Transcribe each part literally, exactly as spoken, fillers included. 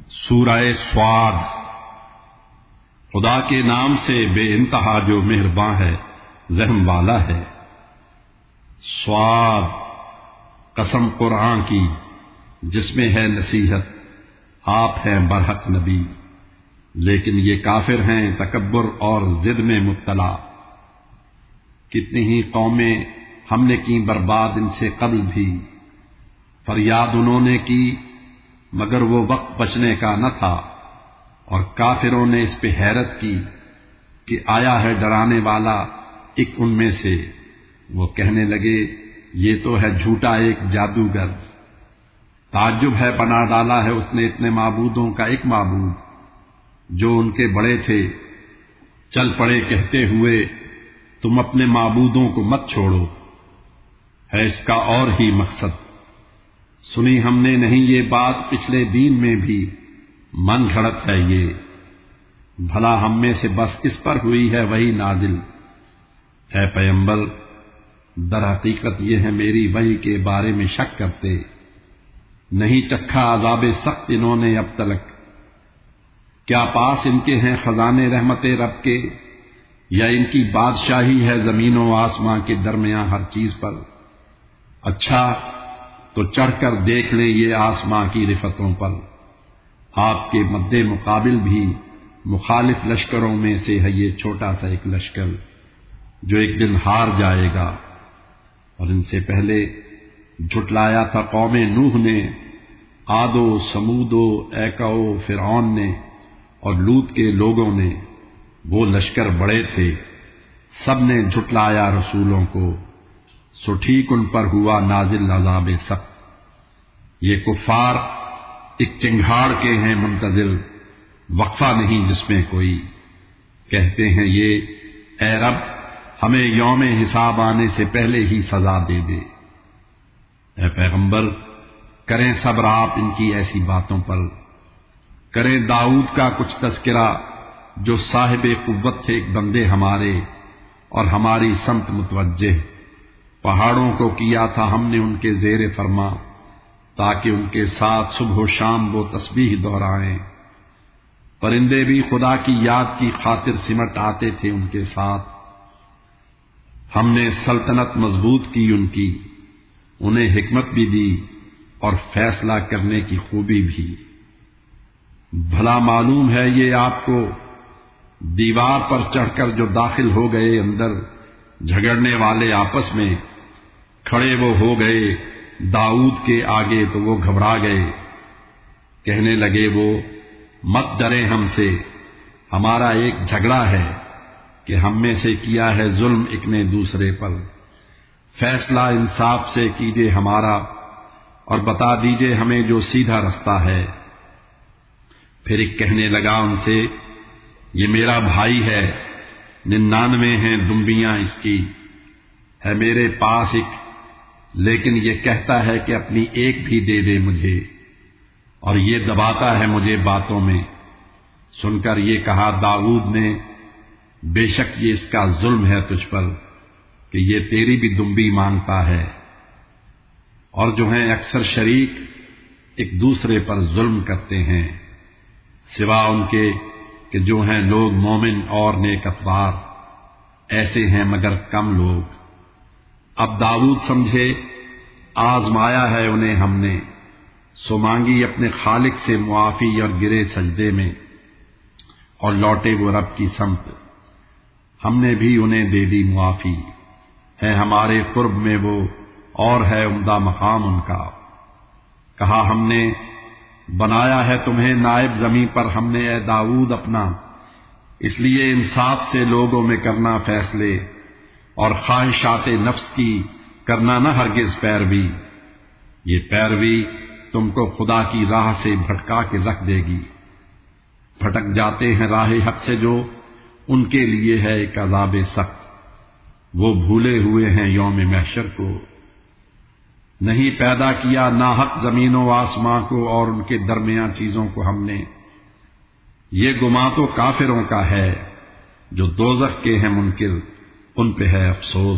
سورہ صاد۔ خدا کے نام سے بے انتہا جو مہرباں ہے، رحم والا ہے۔ صاد، قسم قرآن کی جس میں ہے نصیحت، آپ ہیں برحق نبی، لیکن یہ کافر ہیں تکبر اور ضد میں مبتلا۔ کتنی ہی قومیں ہم نے کی برباد ان سے قبل بھی، فریاد انہوں نے کی مگر وہ وقت بچنے کا نہ تھا، اور کافروں نے اس پہ حیرت کی کہ آیا ہے ڈرانے والا ایک ان میں سے۔ وہ کہنے لگے یہ تو ہے جھوٹا ایک جادوگر، تعجب ہے بنا ڈالا ہے اس نے اتنے معبودوں کا ایک معبود۔ جو ان کے بڑے تھے چل پڑے کہتے ہوئے تم اپنے معبودوں کو مت چھوڑو، ہے اس کا اور ہی مقصد۔ سنی ہم نے نہیں یہ بات پچھلے دین میں بھی، من گھڑت ہے یہ، بھلا ہم میں سے بس اس پر ہوئی ہے وہی نازل۔ اے پیغمبر، در حقیقت یہ ہے میری وحی کے بارے میں شک کرتے، نہیں چکھا عذاب سخت انہوں نے اب تلک۔ کیا پاس ان کے ہیں خزانے رحمت رب کے، یا ان کی بادشاہی ہے زمین و آسمان کے درمیان ہر چیز پر؟ اچھا تو چڑھ کر دیکھ لیں یہ آسمان کی رفتوں پر، آپ کے مد مقابل بھی مخالف لشکروں میں سے ہے یہ چھوٹا سا ایک لشکر جو ایک دن ہار جائے گا۔ اور ان سے پہلے جھٹلایا تھا قوم نوح نے، عاد و سمود و ایکا و فرعون نے اور لوط کے لوگوں نے، وہ لشکر بڑے تھے، سب نے جھٹلایا رسولوں کو، سو ٹھیک ان پر ہوا نازل عذاب سخت۔ یہ کفار ایک چنگھاڑ کے ہیں منتظر، وقفہ نہیں جس میں کوئی، کہتے ہیں یہ اے رب ہمیں یوم حساب آنے سے پہلے ہی سزا دے دے۔ اے پیغمبر، کریں صبر آپ ان کی ایسی باتوں پر، کریں داؤد کا کچھ تذکرہ جو صاحب قوت تھے، ایک بندے ہمارے اور ہماری سمت متوجہ۔ پہاڑوں کو کیا تھا ہم نے ان کے زیر فرما، تاکہ ان کے ساتھ صبح و شام وہ تسبیح دہرائیں۔ پرندے بھی خدا کی یاد کی خاطر سمٹ آتے تھے ان کے ساتھ۔ ہم نے سلطنت مضبوط کی ان کی، انہیں حکمت بھی دی اور فیصلہ کرنے کی خوبی بھی۔ بھلا معلوم ہے یہ آپ کو دیوار پر چڑھ کر جو داخل ہو گئے اندر، جھگڑنے والے آپس میں کھڑے وہ ہو گئے داؤد کے آگے تو وہ گھبرا گئے، کہنے لگے وہ مت ڈرے ہم سے، ہمارا ایک جھگڑا ہے کہ ہم میں سے کیا ہے ظلم ایک نے دوسرے پر، فیصلہ انصاف سے کیجیے ہمارا اور بتا دیجیے ہمیں جو سیدھا رستہ ہے۔ پھر ایک کہنے لگا ان سے یہ میرا بھائی ہے، ننانوے ہیں دمبیاں اس کی، ہے میرے پاس ایک، لیکن یہ کہتا ہے کہ اپنی ایک بھی دے دے مجھے، اور یہ دباتا ہے مجھے باتوں میں۔ سن کر یہ کہا داؤد نے بے شک یہ اس کا ظلم ہے تجھ پر کہ یہ تیری بھی دمبی مانگتا ہے۔ اور جو ہیں اکثر شریک ایک دوسرے پر ظلم کرتے ہیں، سوا ان کے کہ جو ہیں لوگ مومن اور نیک اتبار، ایسے ہیں مگر کم لوگ۔ اب داؤد سمجھے آزمایا ہے انہیں ہم نے، سو مانگی اپنے خالق سے معافی اور گرے سجدے میں، اور لوٹے وہ رب کی سمت۔ ہم نے بھی انہیں دے دی معافی، ہے ہمارے قرب میں وہ اور ہے عمدہ مقام ان کا۔ کہا ہم نے بنایا ہے تمہیں نائب زمین پر ہم نے اے داؤد اپنا، اس لیے انصاف سے لوگوں میں کرنا فیصلے، اور خواہشات نفس کی کرنا نہ ہرگز پیروی، یہ پیروی تم کو خدا کی راہ سے بھٹکا کے رکھ دے گی۔ بھٹک جاتے ہیں راہ حق سے جو، ان کے لیے ہے ایک عذاب سخت، وہ بھولے ہوئے ہیں یوم محشر کو۔ نہیں پیدا کیا ناحق زمین و آسمان کو اور ان کے درمیان چیزوں کو ہم نے، یہ گمان تو کافروں کا ہے جو دوزخ کے ہیں منکر، ان پہ ہے افسوس۔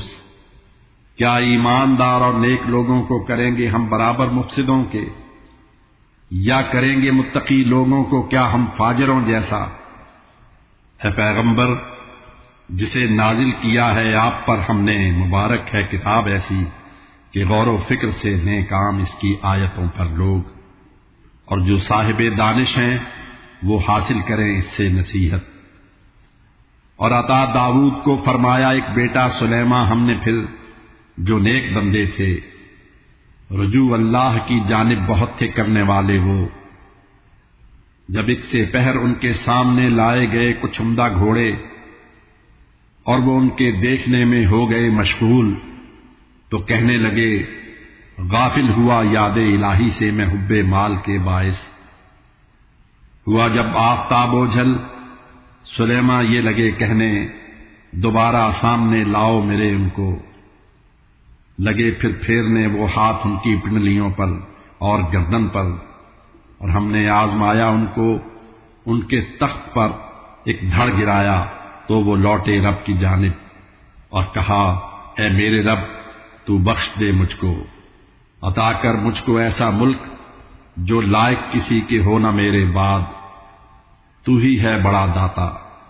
کیا ایماندار اور نیک لوگوں کو کریں گے ہم برابر مفسدوں کے؟ یا کریں گے متقی لوگوں کو کیا ہم فاجروں جیسا؟ اے پیغمبر، جسے نازل کیا ہے آپ پر ہم نے، مبارک ہے کتاب ایسی کہ غور و فکر سے نیک کام اس کی آیتوں پر لوگ، اور جو صاحب دانش ہیں وہ حاصل کریں اس سے نصیحت۔ اور عطا داؤد کو فرمایا ایک بیٹا سلیمان ہم نے پھر، جو نیک بندے تھے، رجوع اللہ کی جانب بہت تھے کرنے والے وہ۔ جب ایک سے پہر ان کے سامنے لائے گئے کچھ عمدہ گھوڑے اور وہ ان کے دیکھنے میں ہو گئے مشغول، تو کہنے لگے غافل ہوا یاد الہی سے میں حب مال کے باعث۔ ہوا جب آفتاب اوجھل، سلیمان یہ لگے کہنے دوبارہ سامنے لاؤ میرے ان کو، لگے پھر پھیرنے وہ ہاتھ ان کی پنڈلیوں پر اور گردن پر، اور ہم نے آزمایا ان کو، ان کے تخت پر ایک دھڑ گرایا تو وہ لوٹے رب کی جانب اور کہا اے میرے رب تو بخش دے مجھ کو، عطا کر مجھ کو ایسا ملک جو لائق کسی کے ہو نہ میرے بعد، تو ہی ہے بڑا داتا۔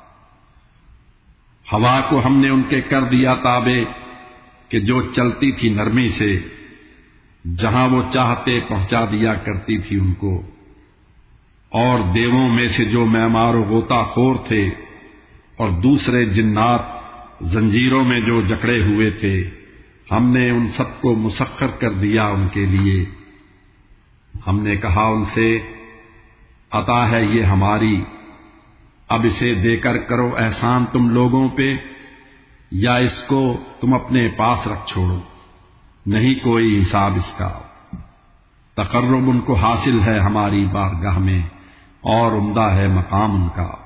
ہوا کو ہم نے ان کے کر دیا تابع کہ جو چلتی تھی نرمی سے، جہاں وہ چاہتے پہنچا دیا کرتی تھی ان کو، اور دیووں میں سے جو معمار و غوطہ خور تھے اور دوسرے جنات زنجیروں میں جو جکڑے ہوئے تھے، ہم نے ان سب کو مسخر کر دیا ان کے لیے۔ ہم نے کہا ان سے عطا ہے یہ ہماری، اب اسے دے کر کرو احسان تم لوگوں پہ، یا اس کو تم اپنے پاس رکھ چھوڑو، نہیں کوئی حساب اس کا۔ تقرب ان کو حاصل ہے ہماری بارگاہ میں، اور عمدہ ہے مقام ان کا۔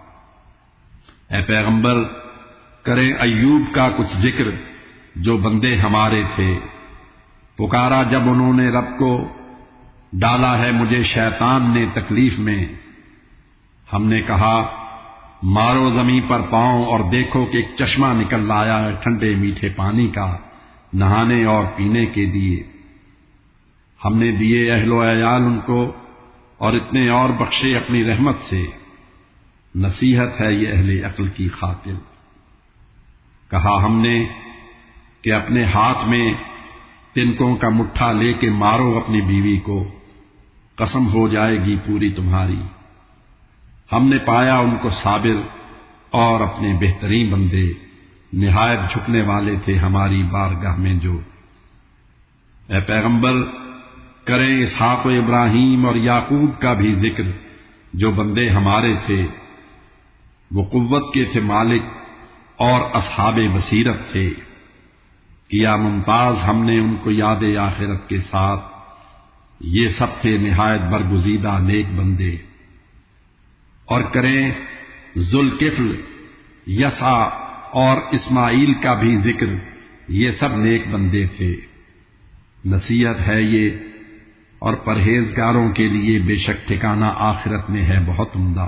اے پیغمبر، کریں ایوب کا کچھ ذکر جو بندے ہمارے تھے، پکارا جب انہوں نے رب کو، ڈالا ہے مجھے شیطان نے تکلیف میں۔ ہم نے کہا مارو زمین پر پاؤں اور دیکھو کہ ایک چشمہ نکل آیا ہے ٹھنڈے میٹھے پانی کا، نہانے اور پینے کے لیے۔ ہم نے دیے اہل و عیال ان کو، اور اتنے اور بخشے اپنی رحمت سے، نصیحت ہے یہ اہل عقل کی خاطر۔ کہا ہم نے کہ اپنے ہاتھ میں تنکوں کا مٹھا لے کے مارو اپنی بیوی کو، قسم ہو جائے گی پوری تمہاری۔ ہم نے پایا ان کو صابر اور اپنے بہترین بندے، نہایت جھکنے والے تھے ہماری بارگاہ میں جو۔ اے پیغمبر، کریں اسحاق و ابراہیم اور یعقوب کا بھی ذکر جو بندے ہمارے تھے، وہ قوت کے تھے مالک اور اصحاب بصیرت تھے، کیا ممتاز ہم نے ان کو یاد آخرت کے ساتھ، یہ سب تھے نہایت برگزیدہ نیک بندے۔ اور کریں ذوالکفل، یسع اور اسماعیل کا بھی ذکر، یہ سب نیک بندے تھے۔ نصیحت ہے یہ، اور پرہیزگاروں کے لیے بے شک ٹھکانہ آخرت میں ہے بہت عمدہ۔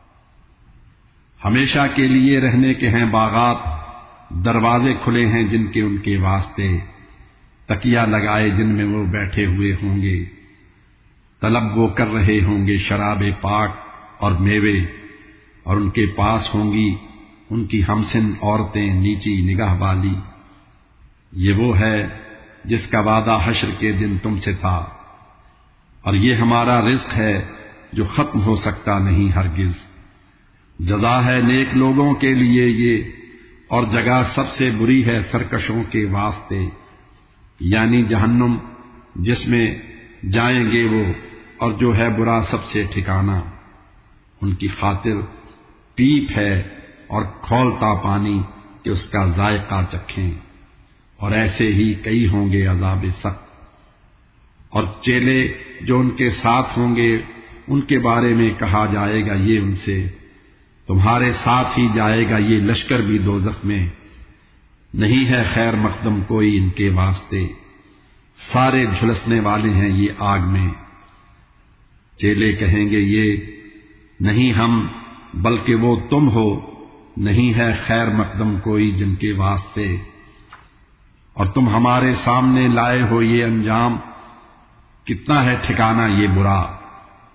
ہمیشہ کے لیے رہنے کے ہیں باغات، دروازے کھلے ہیں جن کے ان کے واسطے، تکیہ لگائے جن میں وہ بیٹھے ہوئے ہوں گے، طلب وہ کر رہے ہوں گے شراب پاک اور میوے، اور ان کے پاس ہوں گی ان کی ہمسن عورتیں نیچی نگاہ والی۔ یہ وہ ہے جس کا وعدہ حشر کے دن تم سے تھا، اور یہ ہمارا رزق ہے جو ختم ہو سکتا نہیں ہرگز۔ جزا ہے نیک لوگوں کے لیے یہ، اور جگہ سب سے بری ہے سرکشوں کے واسطے، یعنی جہنم جس میں جائیں گے وہ، اور جو ہے برا سب سے ٹھکانہ۔ ان کی خاطر پیپ ہے اور کھولتا پانی کہ اس کا ذائقہ چکھیں، اور ایسے ہی کئی ہوں گے عذاب سخت۔ اور چیلے جو ان کے ساتھ ہوں گے ان کے بارے میں کہا جائے گا یہ ان سے، تمہارے ساتھ ہی جائے گا یہ لشکر بھی دوزخ میں، نہیں ہے خیر مقدم کوئی ان کے واسطے، سارے جھلسنے والے ہیں یہ آگ میں۔ چیلے کہیں گے یہ نہیں ہم بلکہ وہ تم ہو، نہیں ہے خیر مقدم کوئی جن کے واسطے، اور تم ہمارے سامنے لائے ہو یہ انجام، کتنا ہے ٹھکانہ یہ برا۔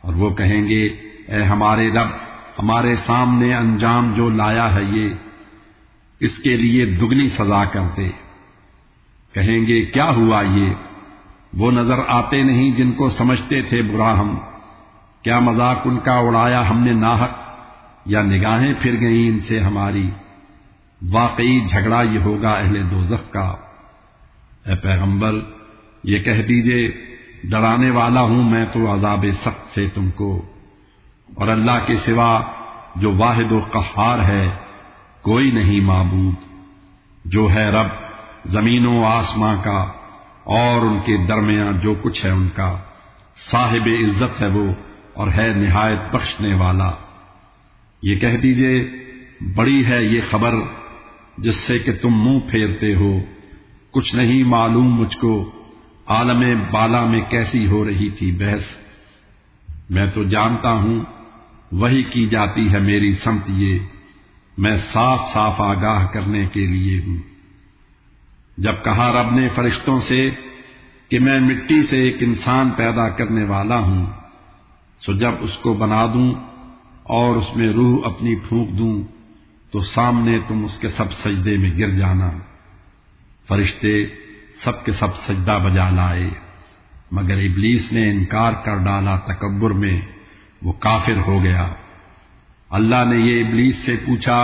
اور وہ کہیں گے اے ہمارے رب، ہمارے سامنے انجام جو لایا ہے یہ اس کے لیے دگنی سزا کر دے۔ کہیں گے کیا ہوا یہ؟ وہ نظر آتے نہیں جن کو سمجھتے تھے برا ہم، کیا مذاق ان کا اڑایا ہم نے ناحق، یا نگاہیں پھر گئیں ان سے ہماری؟ واقعی جھگڑا یہ ہوگا اہل دوزخ کا۔ اے پیغمبر یہ کہہ دیجئے ڈرانے والا ہوں میں تو عذاب سخت سے تم کو، اور اللہ کے سوا جو واحد و قہار ہے کوئی نہیں معبود، جو ہے رب زمین و آسماں کا اور ان کے درمیان جو کچھ ہے ان کا، صاحب عزت ہے وہ اور ہے نہایت بخشنے والا۔ یہ کہہ دیجئے بڑی ہے یہ خبر جس سے کہ تم منہ پھیرتے ہو، کچھ نہیں معلوم مجھ کو عالم بالا میں کیسی ہو رہی تھی بحث۔ میں تو جانتا ہوں وحی کی جاتی ہے میری سمت، یہ میں صاف صاف آگاہ کرنے کے لیے ہوں۔ جب کہا رب نے فرشتوں سے کہ میں مٹی سے ایک انسان پیدا کرنے والا ہوں، سو جب اس کو بنا دوں اور اس میں روح اپنی پھونک دوں تو سامنے تم اس کے سب سجدے میں گر جانا۔ فرشتے سب کے سب سجدہ بجا لائے مگر ابلیس نے انکار کر ڈالا تکبر میں، وہ کافر ہو گیا۔ اللہ نے یہ ابلیس سے پوچھا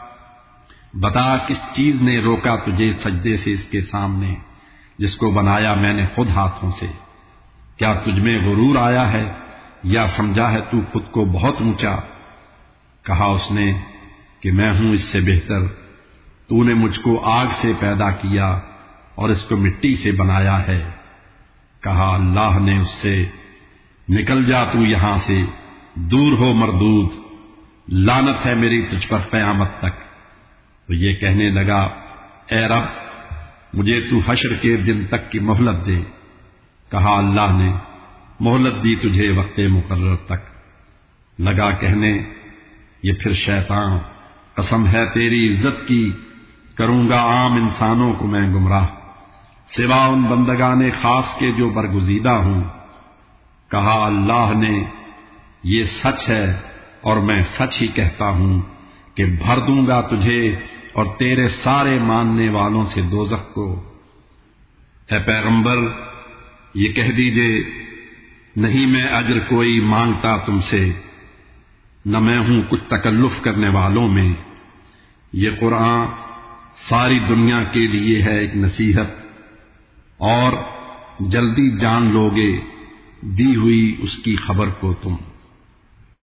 بتا کس چیز نے روکا تجھے سجدے سے اس کے سامنے جس کو بنایا میں نے خود ہاتھوں سے؟ کیا تجھ میں غرور آیا ہے یا سمجھا ہے تو خود کو بہت اونچا؟ کہا اس نے کہ میں ہوں اس سے بہتر، تو نے مجھ کو آگ سے پیدا کیا اور اس کو مٹی سے بنایا ہے۔ کہا اللہ نے اس سے نکل جا تو یہاں سے، دور ہو مردود، لعنت ہے میری تجھ پر قیامت تک۔ تو یہ کہنے لگا اے رب مجھے تو حشر کے دن تک کی مہلت دے۔ کہا اللہ نے مہلت دی تجھے وقت مقرر تک۔ لگا کہنے یہ پھر شیطان، قسم ہے تیری عزت کی کروں گا عام انسانوں کو میں گمراہ، سوا ان بندگان خاص کے جو برگزیدہ ہوں۔ کہا اللہ نے یہ سچ ہے اور میں سچ ہی کہتا ہوں کہ بھر دوں گا تجھے اور تیرے سارے ماننے والوں سے دوزخ کو۔ اے پیغمبر یہ کہہ دیجئے نہیں میں اجر کوئی مانگتا تم سے، نہ میں ہوں کچھ تکلف کرنے والوں میں۔ یہ قرآن ساری دنیا کے لیے ہے ایک نصیحت، اور جلدی جان لوگے دی ہوئی اس کی خبر کو تم۔